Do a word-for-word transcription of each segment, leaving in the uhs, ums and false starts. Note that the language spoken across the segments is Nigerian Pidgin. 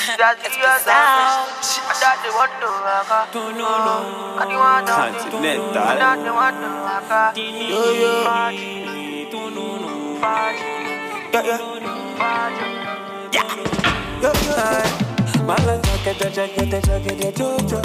It's the sound. I thought they want to rock. I didn't want to. Continental. I thought they want to rock. Yo yo. Yeah yeah. Yo yo. Mala jacket, jacket, jacket, Jojo.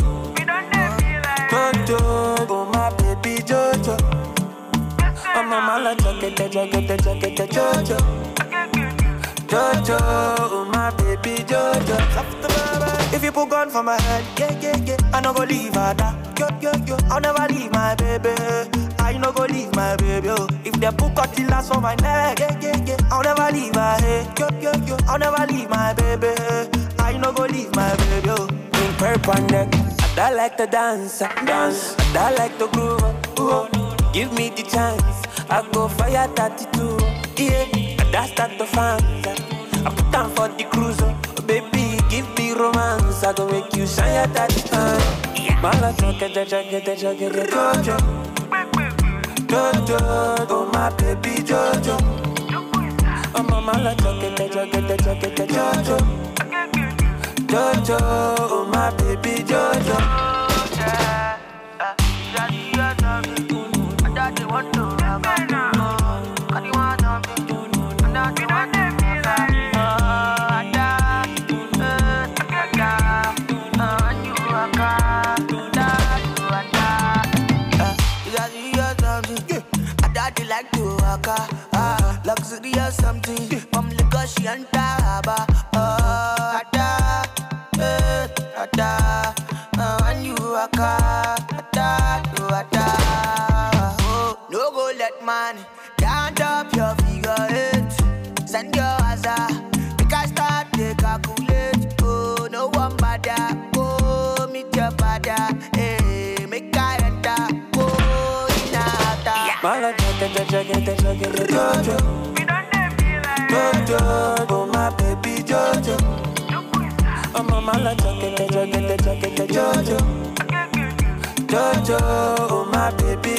Jojo, oh my baby Jojo. Oh my mala jacket, jacket, jacket, Jojo. Jojo, oh my baby Jojo. If you put gun for my head, yeah, yeah, yeah, I no go leave her da. Yo, yo, yo, I'll never leave my baby. I no go leave my baby. Oh. If they put cutlass for my neck, yeah, yeah, yeah, I'll never leave her. Hey. Yo, yo, yo, I'll never leave my baby. I no go leave my baby. Oh. In purple neck, I don't like to dance, dance. I don't like to groove. Ooh. Give me the chance, I go fire thirty-two. Yeah, that's not the fun. I put down for the cruise. Baby, give me romance. I go make you shine your daddy time. Mala jacket, jacket, jacket, Jojo. Jojo, oh my baby Jojo. Oh my mala jacket, jacket, jacket, Jojo. Jojo, oh my baby Jojo. Like to waka, ah, luxury or something. From Lagos she and Taba, oh, ada, eh, ada, ah, when you waka, ada, you ada. Oh, no go let money count up your figure eight. Send your hazard, because start to calculate. Oh, no one bother, oh, meet your father, eh, make I enter, oh, in a Mala jacket, jacket, jacket, Jojo. Jojo, oh my baby Jojo. Oh my mala jacket, jacket, jacket, Jojo. Jojo, oh my baby